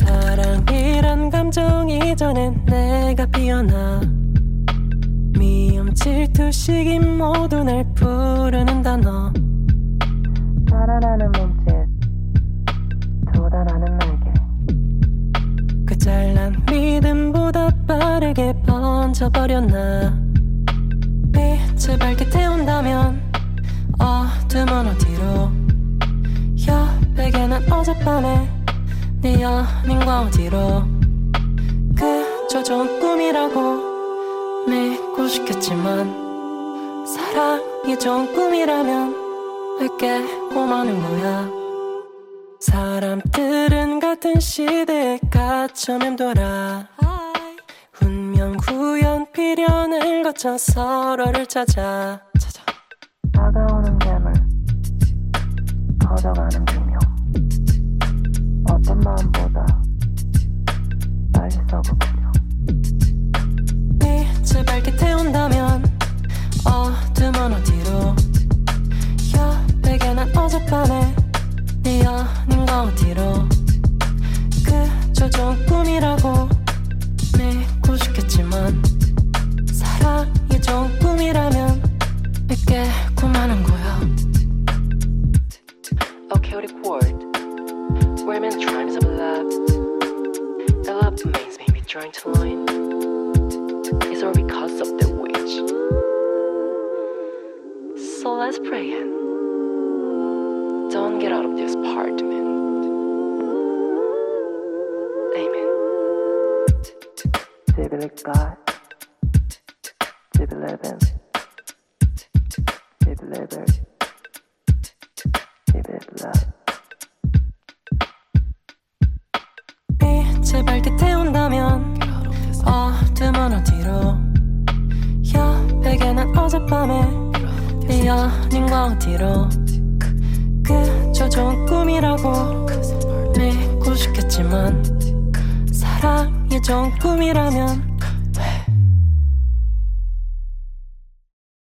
사랑이란 감정이 전엔 내가 피어나 미움 질투 시기 모두 날 부르는 단어 살아나는 몸짓 돋아나는 날개 그 잘난 믿음보다 빠르게 번져버렸나 빛을 밝게 태운다면 어둠은 어디로 여백에는 어젯밤에 네 연인과 어디로 그저 좋은 꿈이라고 믿고 싶겠지만 사랑이 좋은 꿈이라면 왜 깨고 마는 거야 사람들은 같은 시대에 갇혀 맴돌아 운명 우연 필연을 거쳐 서로를 찾아 다가오는 괴물 커져가는 비명 어떤 마음보다 빨리 썩어버려 빛을 밝게 태운다면 어둠은 어디로 여백에는 어젯밤에 네 연인과 어디로 그저 좋은 꿈이라고 믿고 싶겠지만 사랑이 좋은 꿈이라면 왜 깨고 마는 거야 Okay, record. Where many times have loved? The love remains maybe trying to line. It's all because of the witch. So let's pray and don't get out of this apartment. Amen. 지빌리까 지빌레벤 지빌레벨 지빌라 빛을 밝게 태운다면 어둠은 어디로 여백에는 어젯밤에 네 연인과 어디로 그저 좋은 꿈이라고 믿고 싶겠지만 사랑이 좋은 꿈이라면